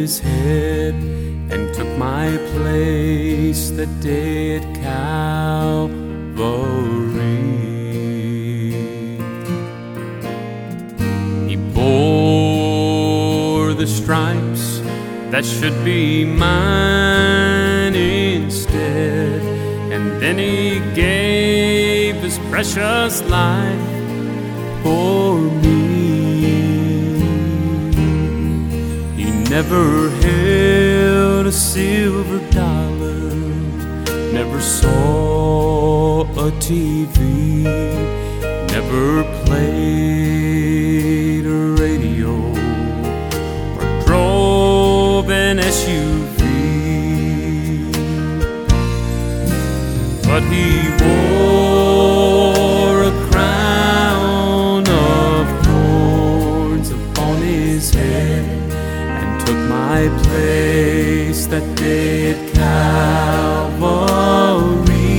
his head and took my place that day at Calvary. He bore the stripes that should be mine instead, and then he gave his precious life for me. He never held a silver dollar, never saw a TV, never played a radio or drove an SUV, but he wore a crown of thorns upon his head and took my place that day at Calvary.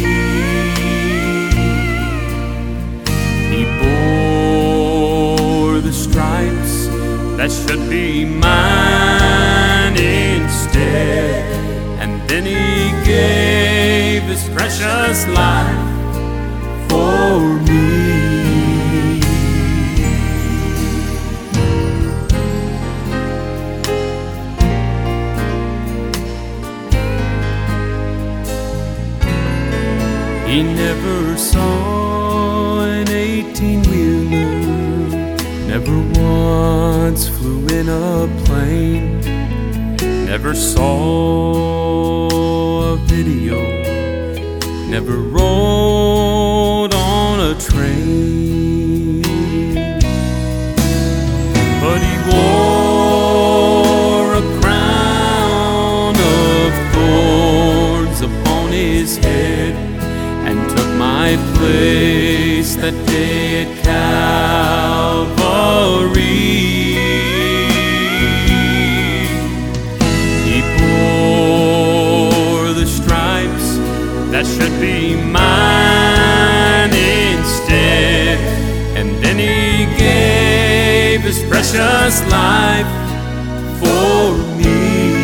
He bore the stripes that should be mine instead, and then he gave his precious life for me. He never saw an 18-wheeler, never once flew in a plane, never saw a video, never rode on a train, but he wore a crown of thorns upon his head and took my place that day at Calvary. He bore the stripes that should be mine instead, and then he gave his precious life for me.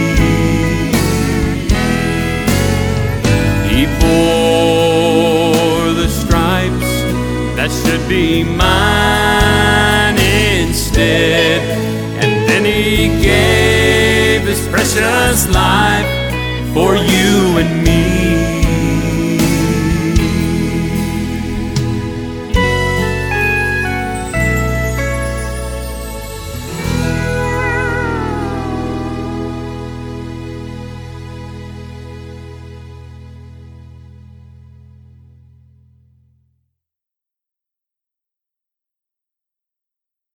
He bore the stripes that should be mine instead, and then he gave his precious life for you and me.